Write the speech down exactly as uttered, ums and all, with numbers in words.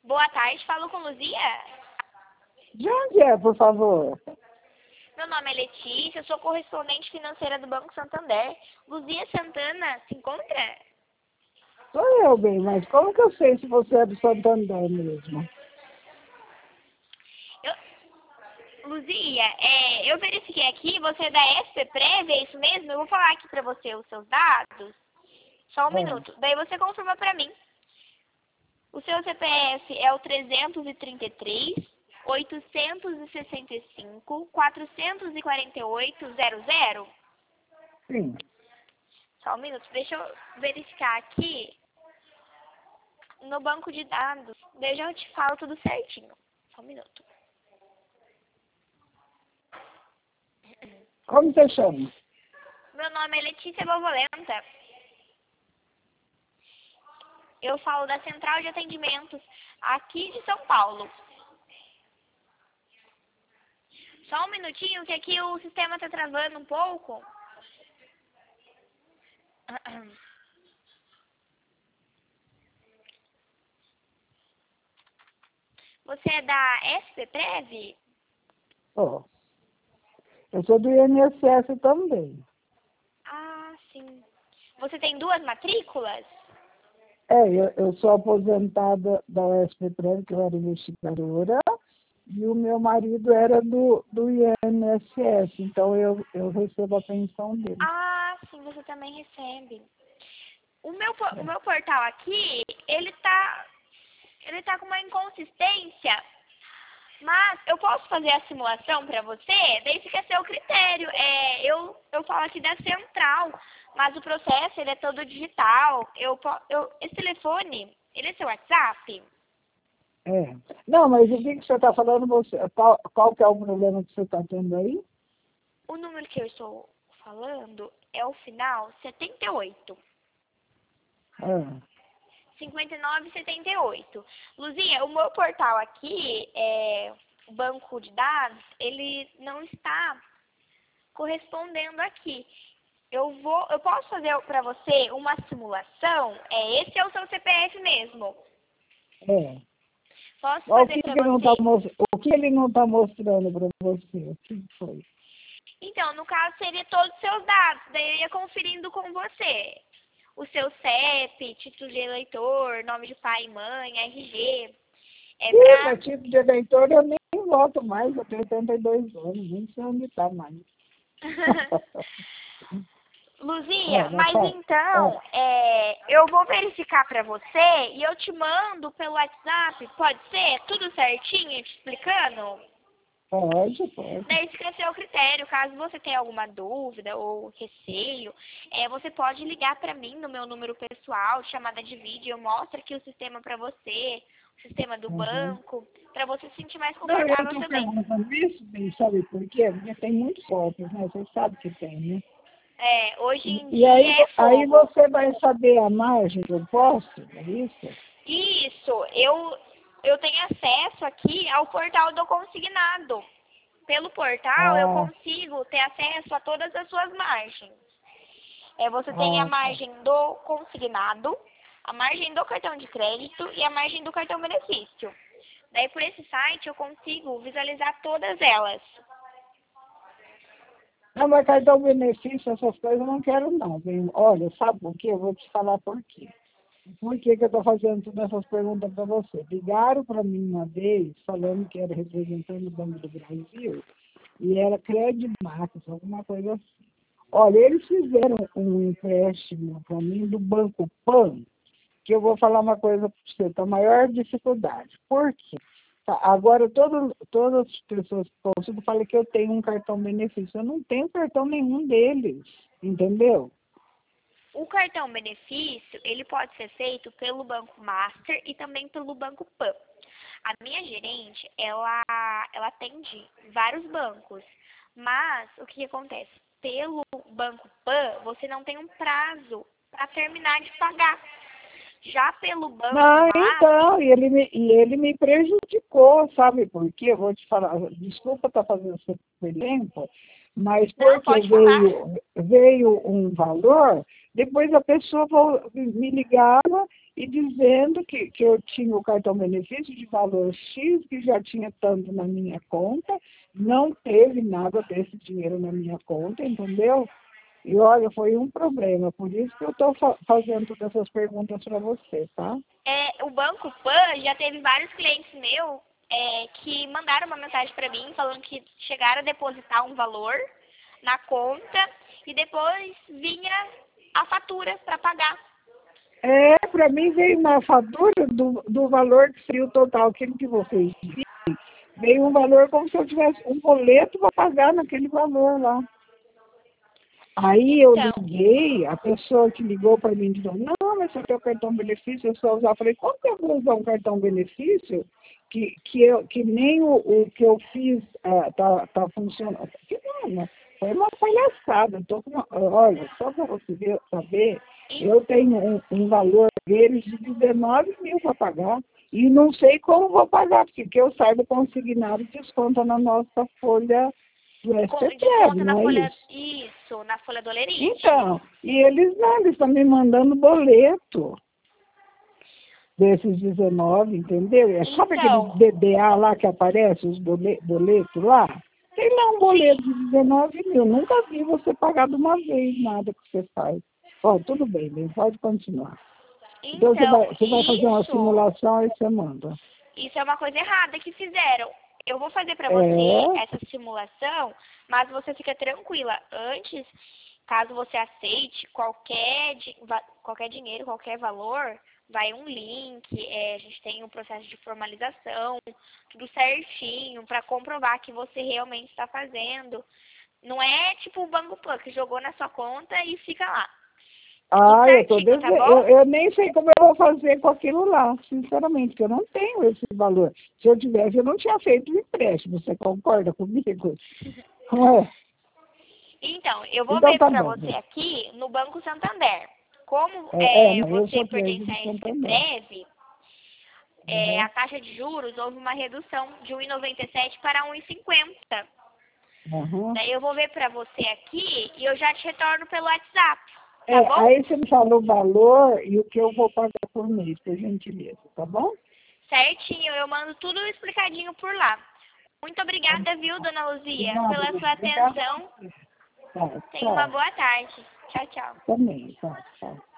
Boa tarde, falo com Luzia. De onde é, por favor? Meu nome é Letícia, eu sou correspondente financeira do Banco Santander. Luzia Santana se encontra? Sou eu, bem, mas como que eu sei se você é do Santander mesmo? Eu... Luzia, é, eu verifiquei aqui, você é da S P Prev, é isso mesmo? Eu vou falar aqui pra você os seus dados. Só um É. minuto. Daí você confirma pra mim. O seu C P F é o trezentos e trinta e três, oitocentos e sessenta e cinco, quatrocentos e quarenta e oito, zero zero? Sim. Só um minuto, deixa eu verificar aqui no banco de dados. Daí eu já te falo tudo certinho. Só um minuto. Como você chama? Meu nome é Letícia Borbolenta. Eu falo da Central de Atendimentos aqui de São Paulo. Só um minutinho que aqui o sistema tá travando um pouco. Você é da S P Prev? Ó, eu sou do I N S S também. Ah, sim. Você tem duas matrículas? É, eu, eu sou aposentada da U S P Prev, que eu era investigadora, e o meu marido era do, do I N S S, então eu, eu recebo a pensão dele. Ah, sim, você também recebe. O meu, po- o meu portal aqui, ele tá, ele tá com uma inconsistência, mas eu posso fazer a simulação para você, daí fica a seu critério. É, eu, eu falo aqui da central, mas o processo ele é todo digital. Eu, po- eu, esse telefone, ele é seu WhatsApp? É. Não, mas o que, que você está falando? Você, qual, qual que é o problema que você está tendo aí? O número que eu estou falando é o final setenta e oito. Ah, cinquenta e nove, setenta e oito. Luzinha, o meu portal aqui, é, o banco de dados, ele não está correspondendo aqui. Eu vou, eu posso fazer para você uma simulação? É, esse é o seu C P F mesmo. é. Posso O fazer que, para que não tá, você? mos- o que ele não está mostrando para você? O que foi? Então, no caso, seria todos os seus dados. Daí eu ia conferindo com você. O seu C E P, título de eleitor, nome de pai e mãe, R G. É Ih, pra... mas tipo de eleitor eu nem voto mais, eu tenho oitenta e dois anos, nem sei onde está mais. Luzia, É, mas mas fala. então, é, eu vou verificar pra você e eu te mando pelo WhatsApp, pode ser? Tudo certinho, te explicando? Pode, pode. Daí fica a seu critério, caso você tenha alguma dúvida ou receio, é, você pode ligar pra mim no meu número pessoal, chamada de vídeo, eu mostro aqui o sistema pra você, o sistema do Uhum. banco, pra você se sentir mais Não, eu confortável estou também. perguntando isso, bem, sabe por quê? Porque tem muitos golpes, né? Você sabe que tem, né? É, hoje em E aí, dia é aí fogo. você vai saber a margem que eu posso, é isso? Isso, eu, eu tenho acesso aqui ao portal do consignado. Pelo portal eu Ah, consigo ter acesso a todas as suas margens. É, você tem a ah, tá. margem do consignado, a margem do cartão de crédito e a margem do cartão benefício. Daí por esse site eu consigo visualizar todas elas. Não, mas cartão benefício, essas coisas eu não quero não. Bem, olha, sabe por quê? Eu vou te falar por quê. Por que, que eu estou fazendo todas essas perguntas para você? Ligaram para mim uma vez, falando que era representante do Banco do Brasil, e era Crédito Max, alguma coisa assim. Olha, eles fizeram um empréstimo para mim do Banco Pan, que eu vou falar uma coisa para você, tá a maior dificuldade. Por quê? Tá, agora, todo, todas as pessoas que consultam falam que eu tenho um cartão benefício. Eu não tenho cartão nenhum deles, entendeu? O cartão benefício, ele pode ser feito pelo Banco Master e também pelo Banco Pan. A minha gerente, ela, ela atende vários bancos, mas o que acontece? Pelo Banco Pan, você não tem um prazo para terminar de pagar. Já pelo Banco Não, Master, então, e ele me, e ele me prejudicou, sabe por quê? Eu vou te falar, desculpa estar fazendo esse tempo, mas não, porque pode falar. veio, veio um valor, depois a pessoa vol- me ligava e dizendo que, que eu tinha o cartão benefício de valor X, que já tinha tanto na minha conta, não teve nada desse dinheiro na minha conta, entendeu? E olha, foi um problema, por isso que eu estou fa fazendo todas essas perguntas para você, tá? É, o Banco Pan já teve vários clientes meus é, que mandaram uma mensagem para mim falando que chegaram a depositar um valor na conta e depois vinha a fatura para pagar. É, para mim veio uma fatura do, do valor que seria o total, aquele que vocês viram, veio um valor como se eu tivesse um boleto para pagar naquele valor lá. Aí eu Então, liguei, a pessoa que ligou para mim disse, não, mas você tem o cartão benefício, eu só usar. Eu falei, como que eu vou usar um cartão benefício que, que, eu, que nem o, o que eu fiz uh, tá, tá funcionando? Que não, né? Foi uma palhaçada. Tô com uma, olha, só para você ver, saber, eu tenho um, um valor deles de dezenove mil para pagar e não sei como vou pagar, porque que eu saiba consignado desconta na nossa folha do S P T R, não é folha, isso? Isso, na folha do Olerite. Então, e eles não, eles estão me mandando boleto desses dezenove, entendeu? É só Então, aquele D D A lá que aparece, os boletos boleto lá. Tem lá um boleto de dezenove mil. Nunca vi você pagar de uma vez nada que você faz. Ó, tudo bem, bem, pode continuar. Então, então você vai, você vai fazer uma isso, simulação e você manda. isso é uma coisa errada que fizeram. Eu vou fazer para você É, essa simulação, mas você fica tranquila. Antes, caso você aceite qualquer, di- va- qualquer dinheiro, qualquer valor, vai um link, é, a gente tem um processo de formalização, tudo certinho, para comprovar que você realmente está fazendo. Não é tipo o Banco Pan que jogou na sua conta e fica lá. É tudo ah, eu tô certinho, tá devendo. Eu, bom? eu nem sei como eu vou fazer com aquilo lá, sinceramente, porque eu não tenho esse valor. Se eu tivesse, eu não tinha feito o empréstimo. Você concorda comigo? Não é? Então, eu vou Então ver tá para bom. você aqui no Banco Santander. Como É, é, é, não, eu você sou cliente pertence do a esse Santander. Prev, é, Uhum. a taxa de juros houve uma redução de um vírgula noventa e sete para um vírgula cinquenta. Uhum. Daí eu vou ver para você aqui e eu já te retorno pelo WhatsApp, tá É, bom? aí você me fala o valor e o que eu vou pagar por mês, por gentileza, tá bom? Certinho, eu mando tudo explicadinho por lá. Muito obrigada, viu, dona Luzia, Obrigada, pela sua obrigada. atenção. Tá, Tenha uma tchau. boa tarde. Tchau, tchau. Também, tá, tchau.